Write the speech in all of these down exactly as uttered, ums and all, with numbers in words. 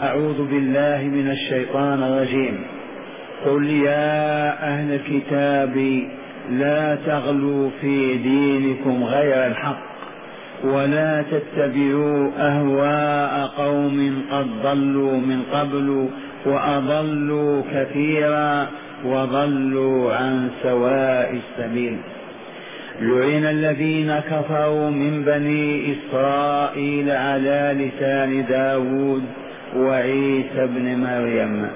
أعوذ بالله من الشيطان الرجيم. قل يا أهل الكتاب لا تغلوا في دينكم غير الحق ولا تتبعوا أهواء قوم قد ضلوا من قبل وأضلوا كثيرا وضلوا عن سواء السبيل. لعن الذين كفروا من بني إسرائيل على لسان داود وعيسى بن مريم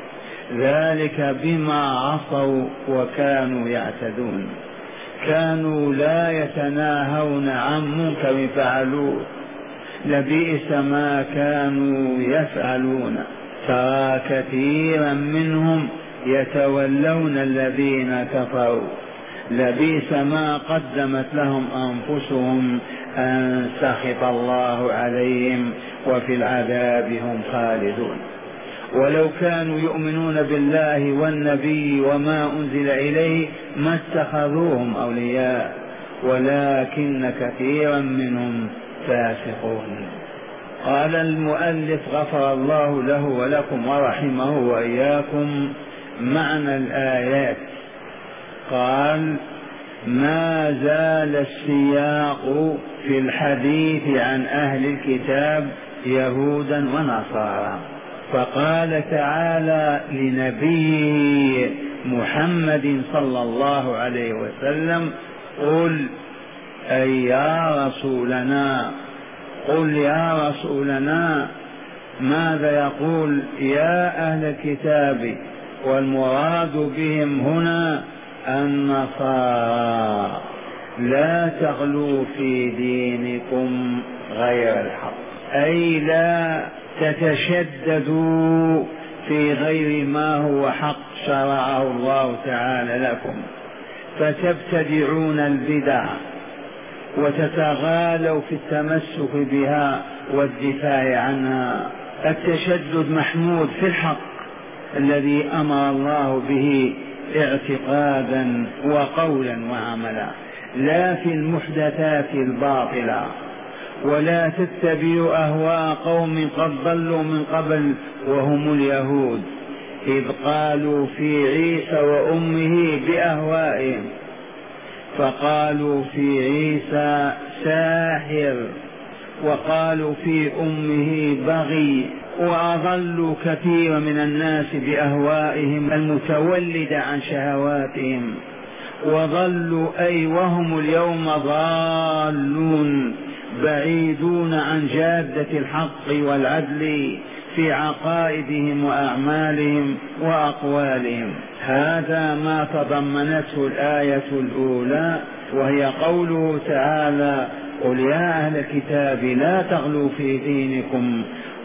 ذلك بما عصوا وكانوا يعتدون. كانوا لا يتناهون عن منكر فعلوه لبئس ما كانوا يفعلون. ترى كثيرا منهم يتولون الذين كفروا لبئس ما قدمت لهم أنفسهم أن سخط الله عليهم وفي العذاب هم خالدون. ولو كانوا يؤمنون بالله والنبي وما أنزل إليه ما اتخذوهم أولياء ولكن كثيرا منهم فاسقون. قال المؤلف غفر الله له ولكم ورحمه وإياكم معنى الآيات. قال ما زال السياق في الحديث عن أهل الكتاب يهودا ونصارى، فقال تعالى لنبيه محمد صلى الله عليه وسلم قل أي يا رسولنا قل يا رسولنا. ماذا يقول؟ يا أهل الكتاب، والمراد بهم هنا النصارى. لا تغلوا في دينكم غير الحق، أي لا تتشددوا في غير ما هو حق شرعه الله تعالى لكم، فتبتدعون البدع وتتغالوا في التمسك بها والدفاع عنها. التشدد محمود في الحق الذي أمر الله به اعتقادا وقولا وعملا، لا في المحدثات الباطلة. ولا تتبعوا أهواء قوم قد ضلوا من قبل وهم اليهود، إذ قالوا في عيسى وأمه بأهوائهم، فقالوا في عيسى ساحر وقالوا في أمه بغي، وأضلوا كثير من الناس بأهوائهم المتولدة عن شهواتهم، وضلوا أي وهم اليوم ضالون بعيدون عن جادة الحق والعدل في عقائدهم وأعمالهم وأقوالهم. هذا ما تضمنته الآية الأولى، وهي قوله تعالى قل يا أهل الكتاب لا تغلوا في دينكم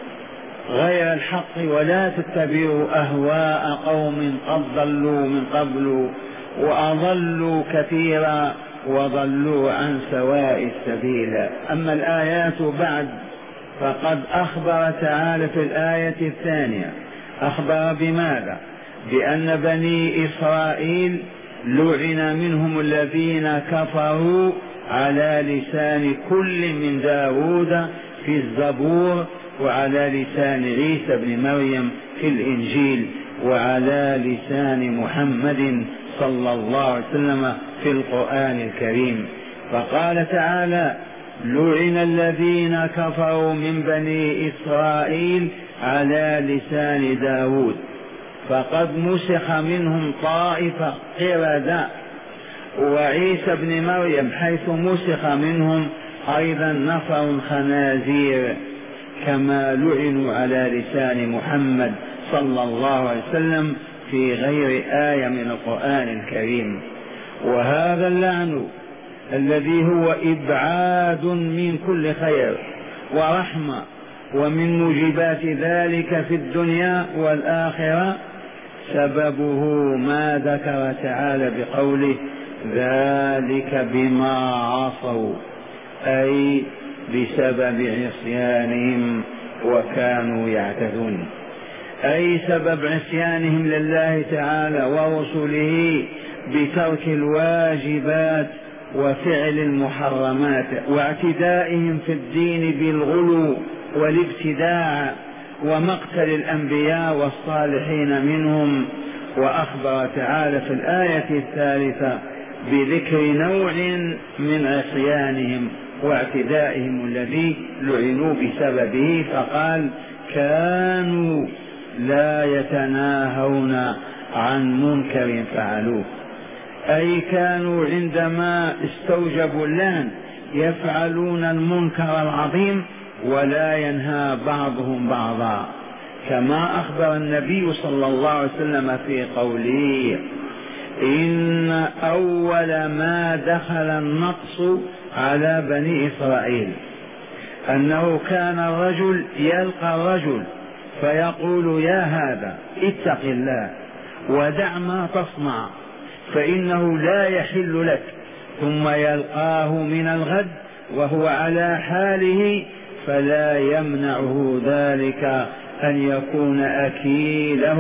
غير الحق ولا تتبعوا أهواء قوم قد ضلوا من قبل وأضلوا كثيرا وضلوا عن سواء السبيل. أما الآيات بعد فقد أخبر تعالى في الآية الثانية، أخبر بماذا؟ بأن بني إسرائيل لعن منهم الذين كفروا على لسان كل من داود في الزبور، وعلى لسان عيسى بن مريم في الإنجيل، وعلى لسان محمد صلى الله عليه وسلم في القرآن الكريم. فقال تعالى لعن الذين كفروا من بني إسرائيل على لسان داود، فقد مسخ منهم طائفة قردة، وعيسى بن مريم حيث مسخ منهم أيضا نفر خنازير، كما لعنوا على لسان محمد صلى الله عليه وسلم في غير آية من القرآن الكريم. وهذا اللعن الذي هو إبعاد من كل خير ورحمة، ومن موجبات ذلك في الدنيا والآخرة سببه ما ذكر تعالى بقوله ذلك بما عصوا، أي بسبب عصيانهم وكانوا يعتدون، أي سبب عصيانهم لله تعالى ورسله بترك الواجبات وفعل المحرمات، واعتدائهم في الدين بالغلو والابتداع ومقتل الأنبياء والصالحين منهم. وأخبر تعالى في الآية الثالثة بذكر نوع من عصيانهم واعتدائهم الذي لعنوا بسببه، فقال كانوا لا يتناهون عن منكر فعلوه، أي كانوا عندما استوجبوا اللعن يفعلون المنكر العظيم ولا ينهى بعضهم بعضا، كما أخبر النبي صلى الله عليه وسلم في قوله إن أول ما دخل النقص على بني إسرائيل أنه كان الرجل يلقى الرجل فيقول يا هذا اتق الله ودع ما تصنع فإنه لا يحل لك، ثم يلقاه من الغد وهو على حاله فلا يمنعه ذلك أن يكون أكيله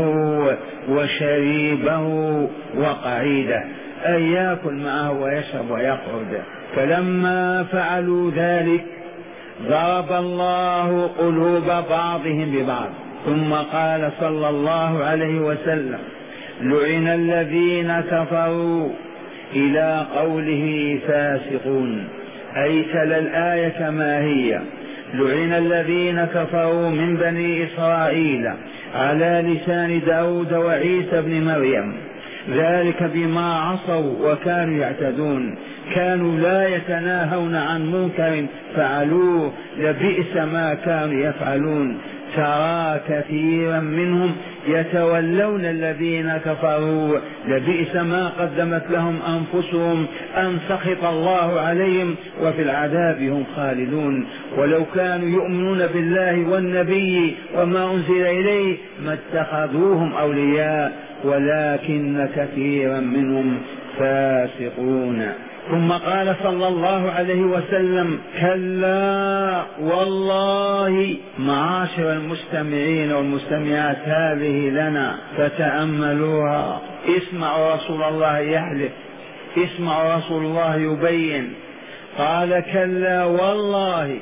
وشريبه وقعيده، أن يأكل معه ويشرب ويقعد. فلما فعلوا ذلك ضرب الله قلوب بعضهم ببعض، ثم قال صلى الله عليه وسلم لعن الذين كفروا إلى قوله فاسقون، أي تلا الآية كما هي لعن الذين كفروا من بني إسرائيل على لسان داود وعيسى بن مريم، ذلك بما عصوا وكانوا يعتدون، كانوا لا يتناهون عن منكر فعلوه لبئس ما كانوا يفعلون. ترى كثيرا منهم يتولون الذين كفروا لبئس ما قدمت لهم أنفسهم أن سخط الله عليهم وفي العذاب هم خالدون. ولو كانوا يؤمنون بالله والنبي وما أنزل إليه ما اتخذوهم أولياء ولكن كثيرا منهم فاسقون. ثم قال صلى الله عليه وسلم كلا والله. معاشر المستمعين والمستمعات هذه لنا فتأملوها، اسمعوا رسول الله يحلف، اسمعوا رسول الله يبين. قال كلا والله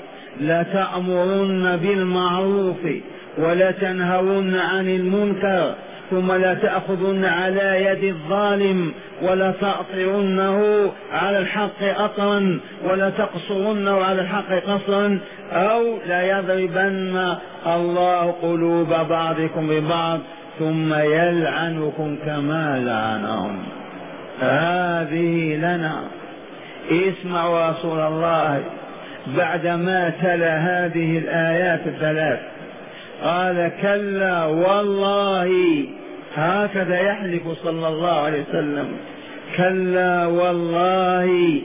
لتأمرن بالمعروف ولتنهون عن المنكر ثم لا تأخذن على يد الظالم ولا تأطرنه على الحق أطرا ولا تقصرنه على الحق قصرا، أو لا يضربن الله قلوب بعضكم ببعض ثم يلعنكم كما لعنهم. هذه لنا. اسمعوا رسول الله بعدما تلا هذه الآيات الثلاث قال كلا والله، هكذا يحلف صلى الله عليه وسلم، كلا والله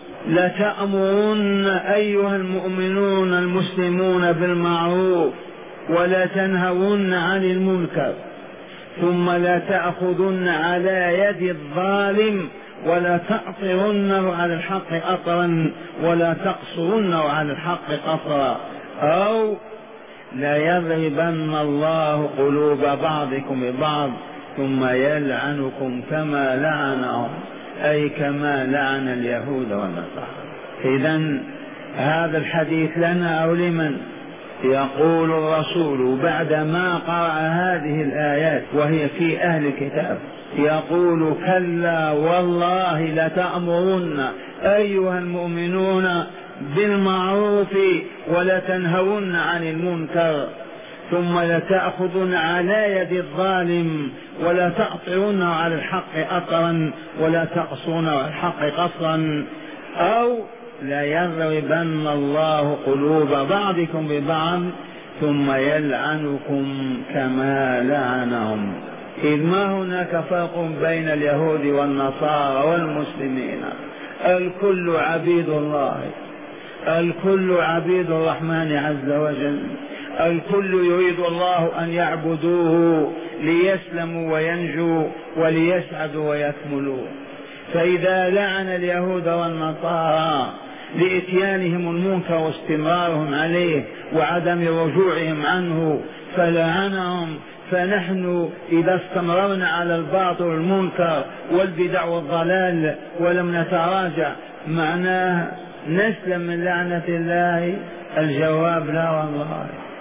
لتأمرن أيها المؤمنون المسلمون بالمعروف ولا تنهون عن المنكر ثم لا تأخذن على يد الظالم ولا تأطرنه على الحق أطرا ولا تقصرنه على الحق قصرا، أو لا يضربن الله قلوب بعضكم ببعض ثم يلعنكم كما لعنهم، أي كما لعن اليهود والنصارى. إذن هذا الحديث لنا أو لمن؟ يقول الرسول بعدما قرأ هذه الآيات وهي في أهل الكتاب، يقول كلا والله لتأمرن أيها المؤمنون بالمعروف ولا تنهون عن المنكر ثم لتأخذن على يد الظالم ولا تأطرون على الحق أطرا ولا تقصون على الحق قصرا، أو لا يضربن الله قلوب بعضكم ببعض ثم يلعنكم كما لعنهم. إذ ما هناك فرق بين اليهود والنصارى والمسلمين، الكل عبيد الله، الكل عبيد الرحمن عز وجل، الكل يريد الله أن يعبدوه ليسلموا وينجوا وليسعدوا ويكملوا. فإذا لعن اليهود والنصارى لإتيانهم المنكر واستمرارهم عليه وعدم رجوعهم عنه فلعنهم، فنحن إذا استمررنا على الباطل والمنكر والبدع والضلال ولم نتراجع معناه نسلم من لعنة الله؟ الجواب لا والله.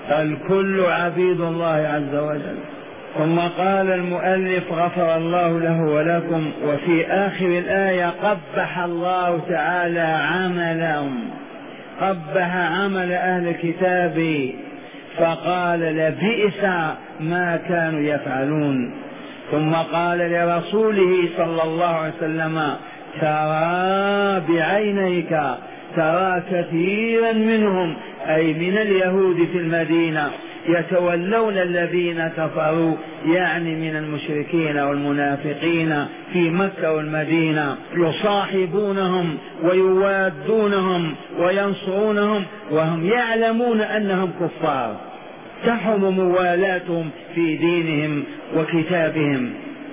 الكل عبيد الله عز وجل. ثم قال المؤلف غفر الله له ولكم: وفي آخر الآية قبح الله تعالى عملهم، قبح عمل أهل الكتاب، فقال: لبئس ما كانوا يفعلون. ثم قال لرسوله صلى الله عليه وسلم: ترى بعينيك، ترى كثيرا منهم أي من اليهود في المدينة يتولون الذين كفروا، يعني من المشركين والمنافقين في مكة والمدينة، يصاحبونهم ويوادونهم وينصرونهم وهم يعلمون أنهم كفار، تحرم موالاتهم في دينهم وكتابهم.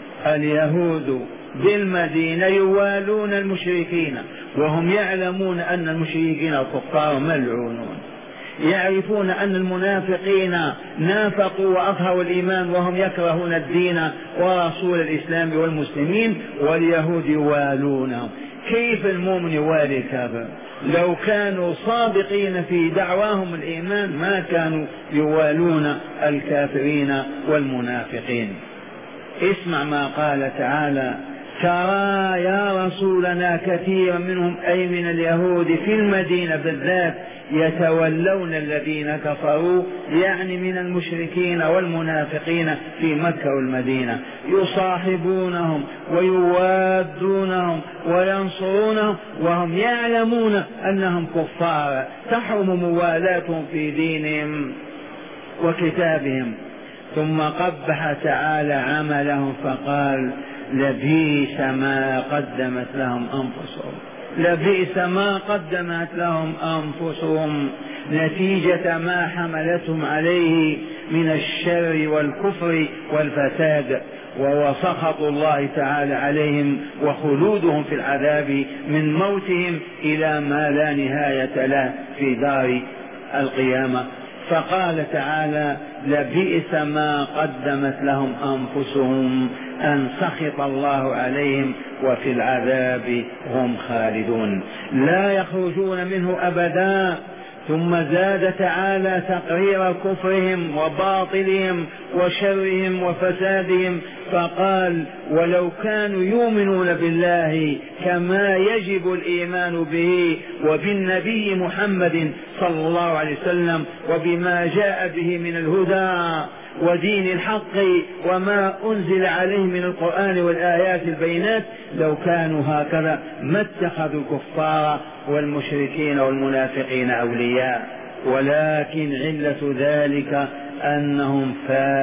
اليهود بالمدينة يوالون المشركين وهم يعلمون أن المشركين كفار ملعونون، يعرفون أن المنافقين نافقوا وأظهروا الإيمان وهم يكرهون الدين ورسول الإسلام والمسلمين، واليهود يوالونهم. كيف المؤمن يوالي الكافر؟ لو كانوا صادقين في دعواهم الإيمان ما كانوا يوالون الكافرين والمنافقين. اسمع ما قال تعالى: ترى يا رسولنا كثيرا منهم أي من اليهود في المدينة بالذات يتولون الذين كفروا، يعني من المشركين والمنافقين في مكة والمدينة، يصاحبونهم ويوادونهم وينصرونهم وهم يعلمون أنهم كفار، تحرم موالاتهم في دينهم وكتابهم. ثم قبح تعالى عملهم فقال: لبئس ما قدمت لهم أنفسهم، لبئس ما قدمت لهم أنفسهم نتيجة ما حملتهم عليه من الشر والكفر والفساد، وهو سخط الله تعالى عليهم وخلودهم في العذاب من موتهم إلى ما لا نهاية له في دار القيامة. فقال تعالى: لبئس ما قدمت لهم أنفسهم أن سخط الله عليهم وفي العذاب هم خالدون لا يخرجون منه أبدا. ثم زاد تعالى تقرير كفرهم وباطلهم وشرهم وفسادهم فقال: ولو كانوا يؤمنون بالله كما يجب الإيمان به وبالنبي محمد صلى الله عليه وسلم وبما جاء به من الهدى ودين الحق وما أنزل عليه من القرآن والآيات البينات، لو كانوا هكذا ما اتخذوا الكفار والمشركين والمنافقين أولياء، ولكن علة ذلك أنهم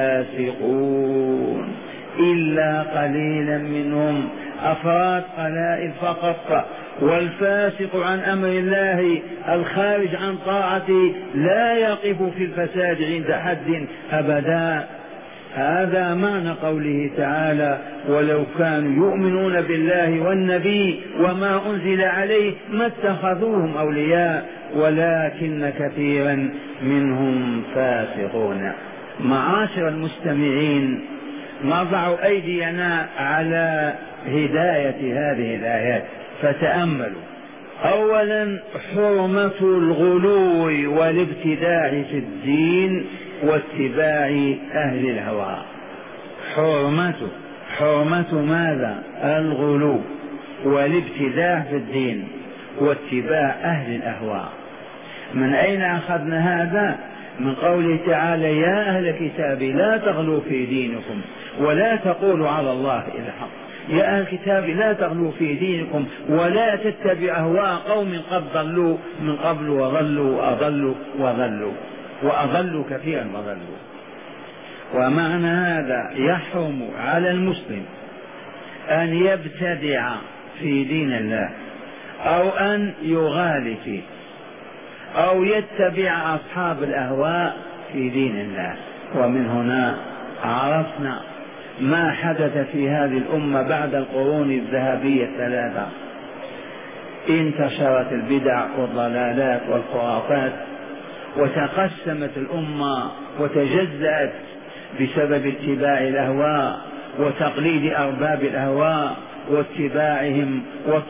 فاسقون إلا قليلا منهم، أفراد قلائل فقط. والفاسق عن أمر الله الخارج عن طاعته لا يقف في الفساد عند حد أبدا. هذا معنى قوله تعالى: ولو كانوا يؤمنون بالله والنبي وما أنزل عليه ما اتخذوهم أولياء ولكن كثيرا منهم فاسقون. معاشر المستمعين، نضع أيدينا على هداية هذه الآيات فتأملوا. أولا، حرمة الغلو والابتداع في الدين واتباع أهل الهوى. حرمة حرمة ماذا؟ الغلو والابتداع في الدين واتباع أهل الأهواء. من أين أخذنا هذا؟ من قوله تعالى: يا أهل الكتاب لا تغلوا في دينكم ولا تقولوا على الله إلا الحق. يا أهل الكتاب لا تغلوا في دينكم ولا تتبعوا أهواء قوم قد ضلوا من قبل وضلوا وأضلوا وضلوا وأضلوا كثيرا وضلوا. ومعنى هذا يحرم على المسلم أن يبتدع في دين الله أو أن يغالي فيه أو يتبع أصحاب الأهواء في دين الله. ومن هنا عرفنا ما حدث في هذه الأمة بعد القرون الذهبية الثلاثة. انتشرت البدع والضلالات والخرافات وتقسمت الأمة وتجزأت بسبب اتباع الأهواء وتقليد أرباب الأهواء واتباعهم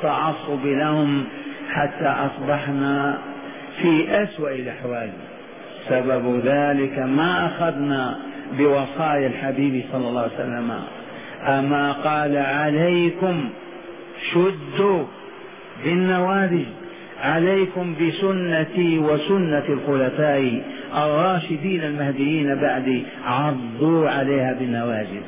والتعصب لهم، حتى أصبحنا في أسوأ الأحوال. سبب ذلك ما أخذنا بوصايا الحبيب صلى الله عليه وسلم. أما قال عليكم شدوا بالنواذج، عليكم بسنتي وسنة الخلفاء الراشدين المهديين بعدي، عضوا عليها بالنواجذ.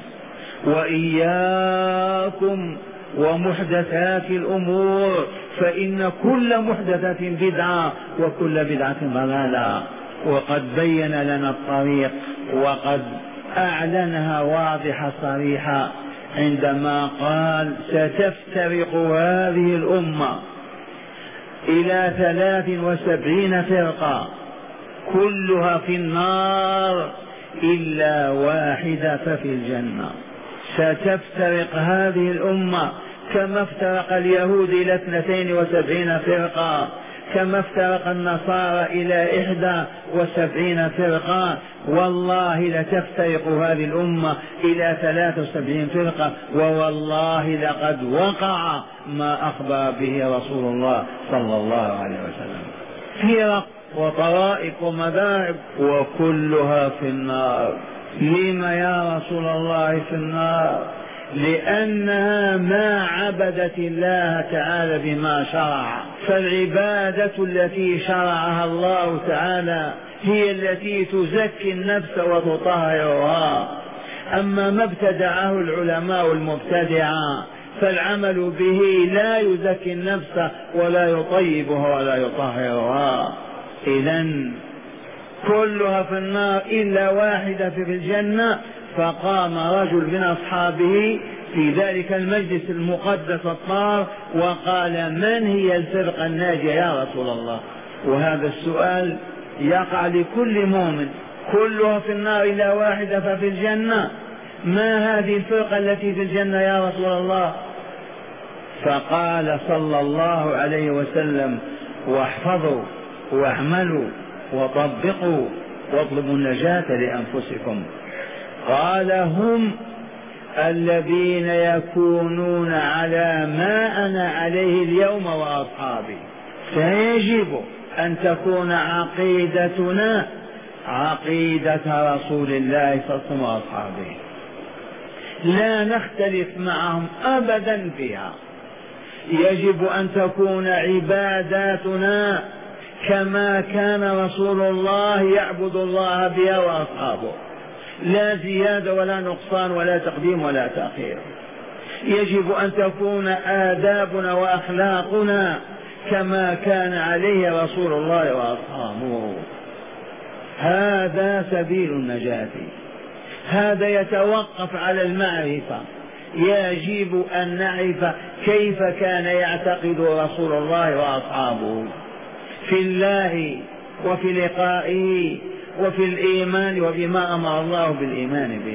وإياكم ومحدثات الأمور، فإن كل محدثة بدعة وكل بدعة ضلالة. وقد بين لنا الطريق وقد أعلنها واضحة صريحة عندما قال ستفترق هذه الأمة إلى ثلاث وسبعين فرقة كلها في النار إلا واحدة ففي الجنة. ستفترق هذه الأمة كما افترق اليهود إلى اثنتين وسبعين فرقة، كما افترق النصارى إلى إحدى وسبعين فرقة، والله لتفترق هذه الأمة إلى ثلاث وسبعين فرقة، ووالله لقد وقع ما أخبر به رسول الله صلى الله عليه وسلم. فرق وطرائق ومذاهب وكلها في النار. لما يا رسول الله في النار؟ لأنها ما عبدت الله تعالى بما شرع. فالعبادة التي شرعها الله تعالى هي التي تزكي النفس وتطهرها. أما ما ابتدعه العلماء المبتدعة فالعمل به لا يزكي النفس ولا يطيبها ولا يطهرها. إذن كلها في النار إلا واحدة في الجنة. فقام رجل من أصحابه في ذلك المجلس المقدس الطاهر وقال: من هي الفرقة الناجية يا رسول الله؟ وهذا السؤال يقع لكل مؤمن، كلها في النار إلا واحدة ففي الجنة، ما هذه الفرقة التي في الجنة يا رسول الله؟ فقال صلى الله عليه وسلم: واحفظوا واعملوا وطبقوا واطلبوا النجاة لأنفسكم. قال: هم الذين يكونون على ما أنا عليه اليوم وأصحابي. فيجب أن تكون عقيدتنا عقيدة رسول الله صلى الله عليه وسلم وأصحابه، لا نختلف معهم أبدا فيها. يجب أن تكون عباداتنا كما كان رسول الله يعبد الله بها وأصحابه، لا زيادة ولا نقصان ولا تقديم ولا تأخير. يجب أن تكون آدابنا وأخلاقنا كما كان عليه رسول الله وأصحابه. هذا سبيل النجاة. هذا يتوقف على المعرفة. يجب أن نعرف كيف كان يعتقد رسول الله وأصحابه في الله وفي لقائه وفي الإيمان وبما أمر الله بالإيمان به.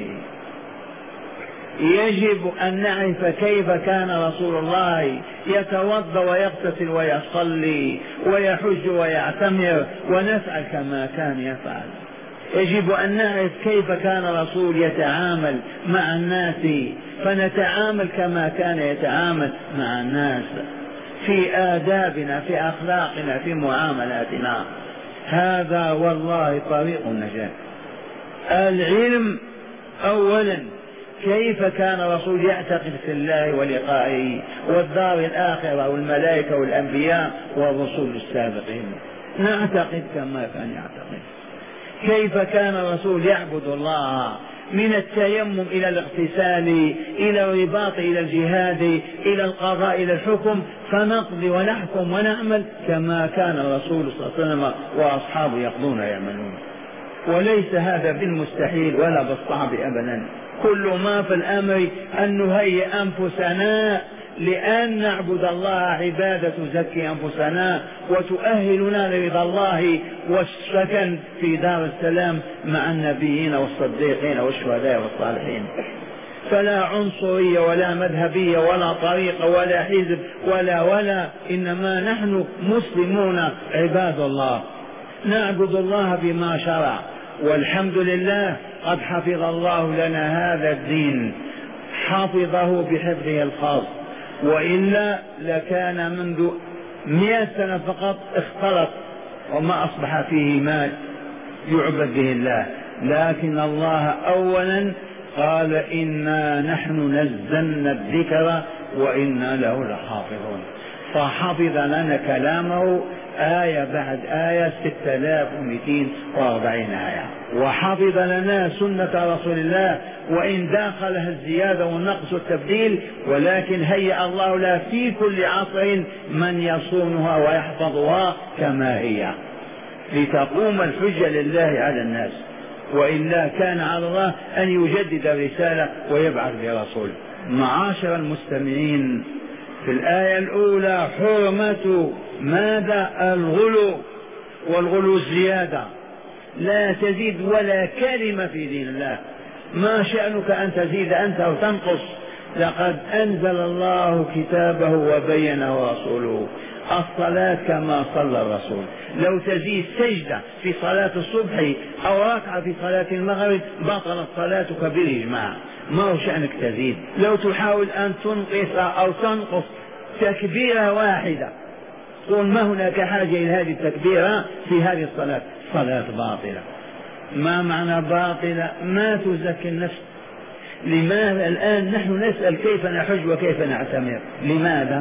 يجب أن نعرف كيف كان رسول الله يتوضأ ويغتسل ويصلي ويحج ويعتمر، ونفعل كما كان يفعل. يجب أن نعرف كيف كان رسول يتعامل مع الناس، فنتعامل كما كان يتعامل مع الناس في آدابنا في أخلاقنا في معاملاتنا. هذا والله طريق النجاة. العلم أولا، كيف كان رسول يعتقد في الله ولقائه والدار الآخرة والملائكة والأنبياء والرسول السابقين، نعتقد كما كان يعتقد. كيف كان الرسول يعبد الله من التيمم إلى الاغتسال إلى الرباط إلى الجهاد إلى القضاء إلى الحكم، فنقضي ونحكم ونعمل كما كان الرسول صلى الله عليه وسلم وأصحابه يقضون ويعملون. وليس هذا بالمستحيل ولا بالصعب أبدا. كل ما في الأمر أن نهيئ أنفسنا لأن نعبد الله عبادة تزكي أنفسنا وتؤهلنا لرضا الله والسكن في دار السلام مع النبيين والصديقين والشهداء والصالحين. فلا عنصرية ولا مذهبية ولا طريقة ولا حزب ولا ولا إنما نحن مسلمون عباد الله، نعبد الله بما شرع، والحمد لله قد حفظ الله لنا هذا الدين، حفظه بحفظه الخاص، وإلا لكان منذ مئة سنة فقط اختلط وما أصبح فيه مال. يعبد به الله، لكن الله أولا قال إنا نحن نزلنا الذكر وإنا له لحافظون، فحفظ لنا كلامه آية بعد آية ستة آلاف ومئتين وأربعين آية، وحفظ لنا سنة رسول الله وإن داخلها الزيادة والنقص والتبديل، ولكن هيأ الله لها في كل عصر من يصونها ويحفظها كما هي لتقوم الحجة لله على الناس، وإلا كان على الله أن يجدد الرسالة ويبعث برسول. معاشر المستمعين، في الآية الأولى حرمة ماذا؟ الغلو، والغلو الزيادة، لا تزيد ولا كلمة في دين الله. ما شأنك أن تزيد أنت أو تنقص؟ لقد أنزل الله كتابه وبينه رسوله الصلاة كما صلى الرسول. لو تزيد سجدة في صلاة الصبح أو ركعة في صلاة المغرب بطلت صلاتك بالإجماع، ما هو شأنك تزيد؟ لو تحاول أن تنقص أو تنقص تكبيرة واحدة قل ما هناك حاجة إلى هذه التكبيرة في هذه الصلاة، صلاة باطلة. ما معنى باطلة؟ ما تزكي النفس. لماذا الآن نحن نسأل كيف نحج وكيف نعتمر؟ لماذا؟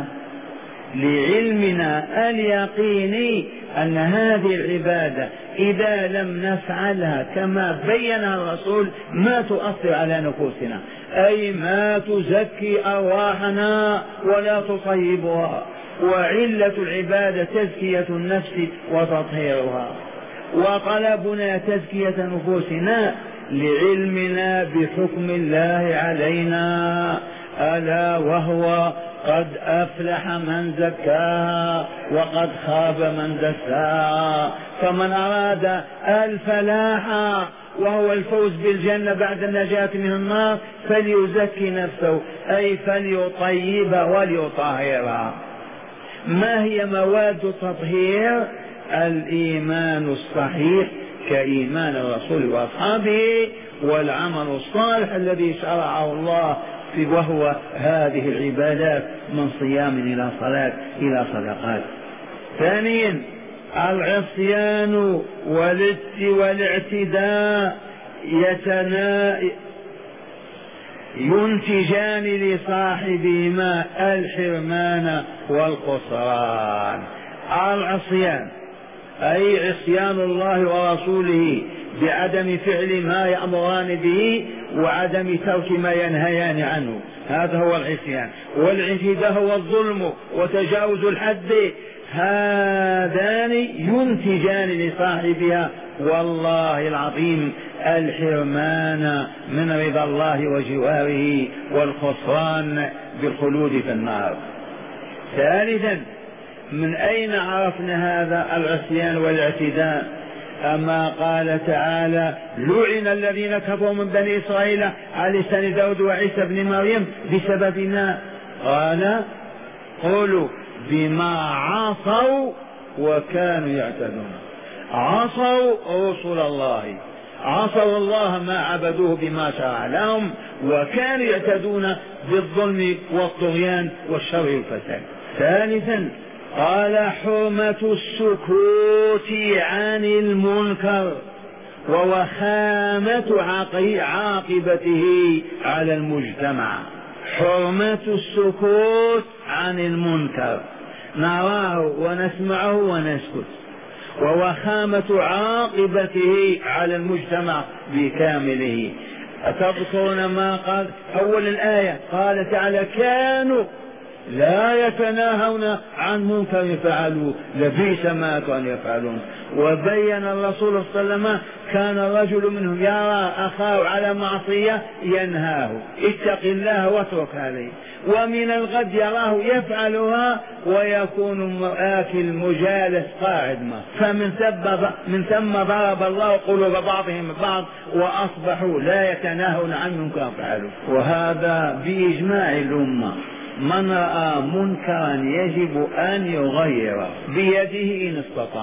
لعلمنا اليقيني أن هذه العبادة إذا لم نفعلها كما بينها الرسول ما تؤثر على نفوسنا، أي ما تزكي أرواحنا ولا تطيبها، وعلة العبادة تزكية النفس وتطهيرها، وطلبنا تزكية نفوسنا لعلمنا بحكم الله علينا، ألا وهو قد أفلح من زكاها وقد خاب من دساها. فمن أراد الفلاح وهو الفوز بالجنة بعد النجاة من النار فليزكي نفسه، أي فليطيبها وليطهرها. ما هي مواد التطهير؟ الإيمان الصحيح كإيمان الرسول وأصحابه، والعمل الصالح الذي شرعه الله في وهو هذه العبادات من صيام إلى صلاة إلى صدقات. ثانيا العصيان والاعتداء يتنا ينتجان لصاحبهما الحرمان والخسران. العصيان أي عصيان الله ورسوله بعدم فعل ما يأمران به وعدم ترك ما ينهيان عنه، هذا هو العصيان. والاعتداء هو الظلم وتجاوز الحد، هذان ينتجان لصاحبها والله العظيم الحرمان من رضا الله وجواره والخسران بالخلود في النار. ثالثا من أين عرفنا هذا العصيان والاعتداء؟ أما قال تعالى لعن الذين كفروا من بني إسرائيل على لسان داود وعيسى بن مريم بسبب ما قال قولوا بما عصوا وكانوا يعتدون. عصوا رسول الله، عصوا الله ما عبدوه بما شرع لهم، وكانوا يعتدون بالظلم والطغيان والشر والفساد. ثالثا قال حرمة السكوت عن المنكر ووخامة عاقبته على المجتمع. حرمة السكوت عن المنكر نراه ونسمعه ونسكت، ووخامة عاقبته على المجتمع بكامله. أتذكرون ما قال أول الآية؟ قال تعالى كانوا لا يتناهون عن منكر فعلوه لبئس ما كانوا يفعلون. وبين الرسول صلى الله عليه وسلم كان الرجل منهم يرى أخاه على معصية ينهاه اتق الله واترك عليه، ومن الغد يراه يفعلها ويكون آكل مجالس قاعد ما، فمن ثم من ثم ضرب الله قلوب بعضهم بعض وأصبحوا لا يتناهون عن منكر فعلوه. وهذا بإجماع الأمة، من رأى منكرا يجب أن يغيره بيده إن استطاع،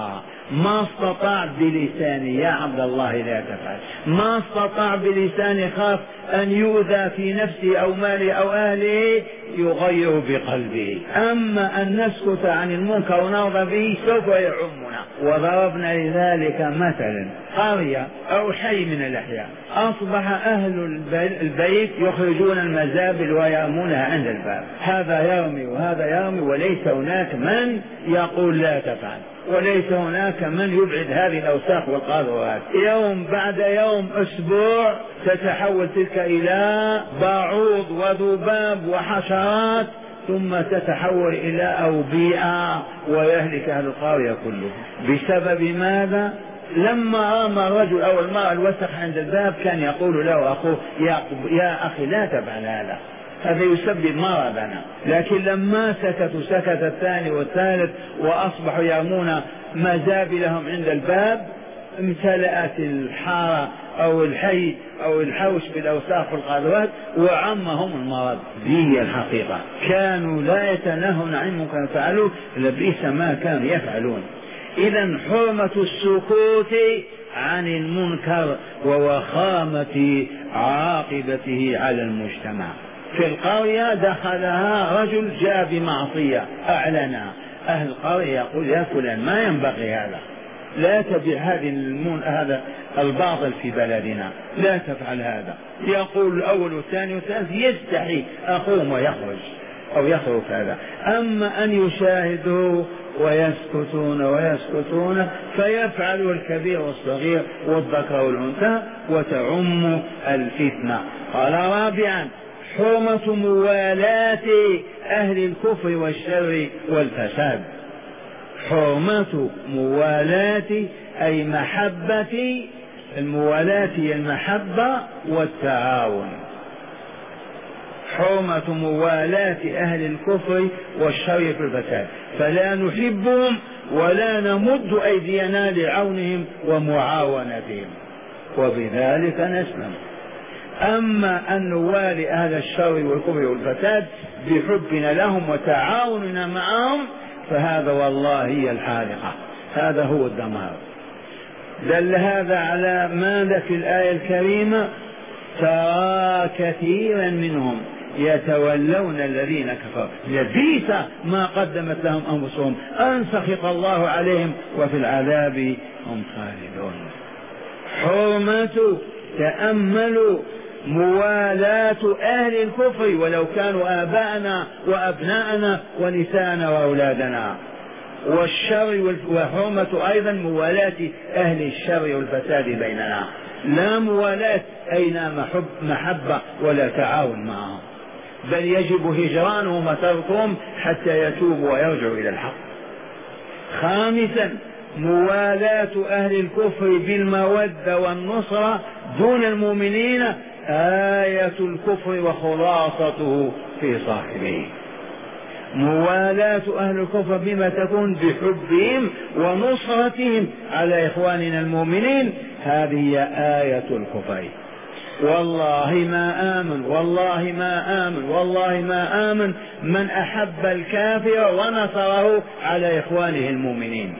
ما استطاع بلسانه يا عبد الله لا تفعل، ما استطاع بلسانه، خاف أن يؤذى في نفسه أو ماله أو أهله، يغير بقلبه. أما أن نسكت عن المنكر ونرضى به سوف يعمنا. وضربنا لذلك مثلا قرية أو حي من الأحياء أصبح أهل البيت يخرجون المزابل ويرمونها عند الباب، هذا يرمي وهذا يرمي، وليس هناك من يقول لا تفعل، وليس هناك من يبعد هذه الأوساخ والقاذورات. يوم بعد يوم أسبوع تتحول تلك إلى بعوض وذباب وحشرات، ثم تتحول إلى أوبئة ويهلك أهل القرية كله. بسبب ماذا؟ لما رمى الرجل أو المرأة الوسخ عند الباب كان يقول له أخوه يا, يا أخي لا تفعل هذا، هذا يسبب مرضنا. لكن لما سكتوا سكت الثاني والثالث وأصبحوا يرمون مزابلهم عند الباب، امتلأت الحارة أو الحي أو الحوش بالأوساخ والقاذورات وعمهم المرض. هي الحقيقة، كانوا لا يتناهون عن منكر فعلوا، لبئس ما كانوا يفعلون. إذا حرمة السكوت عن المنكر ووخامة عاقبته على المجتمع. في القرية دخلها رجل جاء بمعصية أعلنها، أهل القرية يقول يا فلان ما ينبغي هذا، لا تبع هذه المون هذا الباطل في بلدنا، لا تفعل هذا. يقول الأول والثاني والثالث يستحي أخوهم ويخرج أو يخرج هذا. أما أن يشاهدوا ويسكتون ويسكتون فيفعلوا الكبير والصغير والذكر والأنثى وتعم الفتنة. قال رابعا حرمة موالاة أهل الكفر والشر والفساد. حرمة موالاة أي محبة، الموالاة هي المحبة والتعاون. حرمة موالاة أهل الكفر والشر في الفساد، فلا نحبهم ولا نمد أيدينا لعونهم ومعاونتهم، وبذلك نسلم. أما أن نوالي أهل الشر والكفر والفساد بحبنا لهم وتعاوننا معهم فهذا والله هي الحالقة، هذا هو الدمار. دل هذا على ماذا في الآية الكريمة؟ ترى كثيرا منهم يتولون الذين كفروا لبئس ما قدمت لهم أنفسهم أن سخط الله عليهم وفي العذاب هم خالدون. حرمة تأملوا موالاة أهل الكفر ولو كانوا آباءنا وأبناءنا ونساءنا وأولادنا، والشر، وحرمة أيضا موالاة أهل الشر والفساد بيننا، لا موالاة أين محب محبة ولا تعاون معهم، بل يجب هجرانهم وتركهم حتى يتوبوا ويرجعوا إلى الحق. خامسا موالاة أهل الكفر بالمودة والنصرة دون المؤمنين آية الكفر وخلاصته في صاحبه. موالاة أهل الكفر بما تكون بحبهم ونصرتهم على إخواننا المؤمنين، هذه هي آية الكفر. والله ما آمن والله ما آمن والله ما آمن من أحب الكافر ونصره على إخوانه المؤمنين،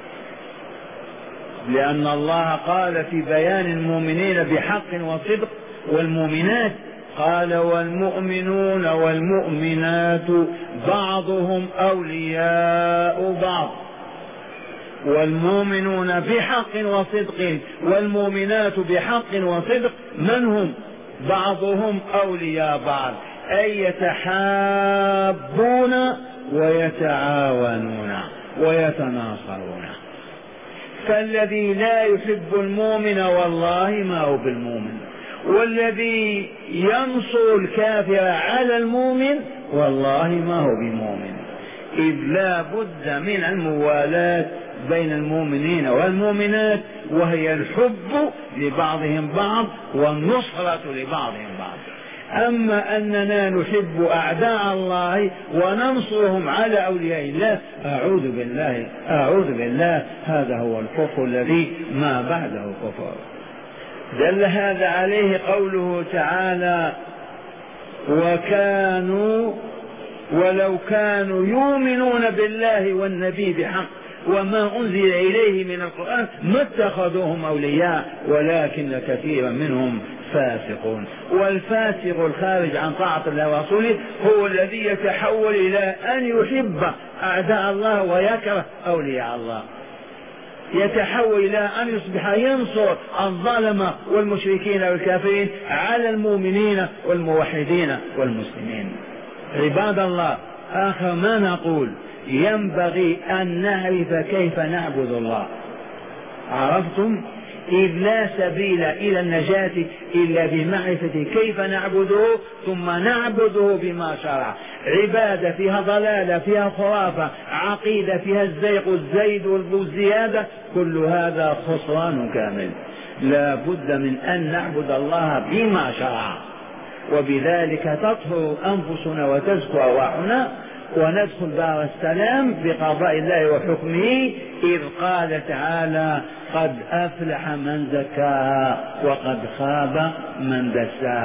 لأن الله قال في بيان المؤمنين بحق وصدق والمؤمنات قال والمؤمنون والمؤمنات بعضهم أولياء بعض، والمؤمنون بحق وصدق والمؤمنات بحق وصدق من هم؟ بعضهم أولياء بعض، أي يتحابون ويتعاونون ويتناصرون. فالذي لا يحب المؤمن والله ما هو بالمؤمن، والذي ينصر الكافر على المؤمن والله ما هو بمؤمن، إذ لا بد من الموالاة بين المؤمنين والمؤمنات، وهي الحب لبعضهم بعض والنصرة لبعضهم بعض. أما أننا نحب أعداء الله وننصرهم على أولياء الله، أعوذ بالله أعوذ بالله، هذا هو الكفر الذي ما بعده كفر. دل هذا عليه قوله تعالى وكانوا ولو كانوا يؤمنون بالله والنبي بحق وما أنزل إليه من القرآن ما اتخذوهم أولياء ولكن كثيرا منهم فاسقون. والفاسق الخارج عن طاعة الله ورسوله هو الذي يتحول إلى أن يحب أعداء الله ويكره أولياء الله، يتحول إلى أن يصبح ينصر الظالمة والمشركين والكافرين على المؤمنين والموحدين والمسلمين. عباد الله، آخر ما نقول ينبغي أن نعرف كيف نعبد الله. عرفتم؟ إذ لا سبيل إلى النجاة إلا بمعرفة كيف نعبده، ثم نعبده بما شرع. عبادة فيها ضلالة، فيها خرافة، عقيدة فيها الزيغ والزيد والزيادة، كل هذا خسران كامل. لا بد من أن نعبد الله بما شرع، وبذلك تطهر أنفسنا وتزكو أرواحنا وندخل دار السلام بقضاء الله وحكمه، إذ قال تعالى: قد أفلح من زكاها وقد خاب من دساها.